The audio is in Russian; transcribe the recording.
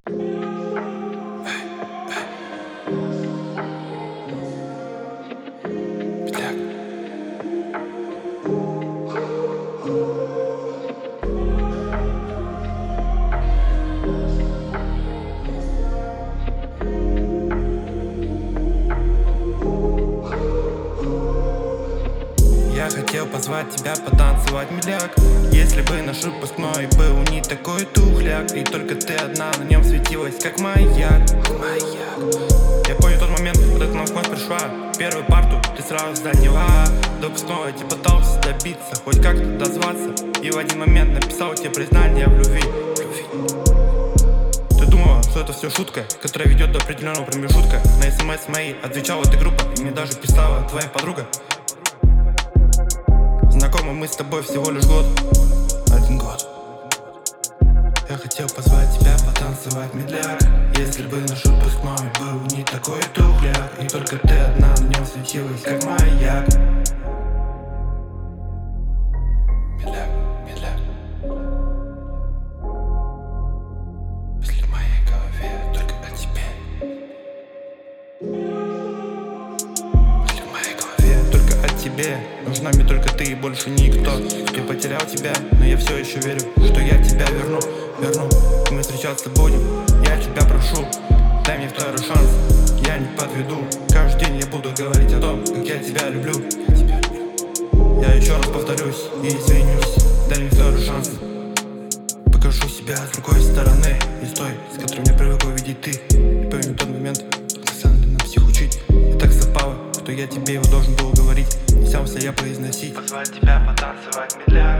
Я хотел позвать тебя потанцевать, миляк. Если бы наш выпускной был не такой тухляк, и только ты одна на нем светилась, как маяк. Я понял тот момент, когда ты на вкус пришла. Первую парту ты сразу заняла. До выпускного я пытался добиться, хоть как-то дозваться, и в один момент написал тебе признание в любви. Ты думала, что это все шутка, которая ведет до определенного промежутка. На смс мои отвечала эта группа, и мне даже писала твоя подруга. Знакомы мы с тобой всего лишь год. 1 год. Я хотел позвать тебя потанцевать, медляк. Если бы наш выпускной был не такой тухляк, и только ты одна на нем светилась, как маяк. Медляк, медляк. Мысли в моей голове только о тебе. Мысли в моей голове только о тебе. Нужна мне только ты и больше никто. Я потерял тебя, но я все еще верю, что я тебя верну. И мы встречаться будем, я тебя прошу. Дай мне второй шанс, я не подведу. Каждый день я буду говорить о том, как я тебя люблю. Я еще раз повторюсь и извинюсь. Дай мне второй шанс. Покажу себя с другой стороны, не с той, с которой меня привыкла видеть ты. И помню тот момент, когда ты на псих учить. И так совпало, что я тебе его должен был говорить, не сам себя произносить. Позвать тебя потанцевать, медляк.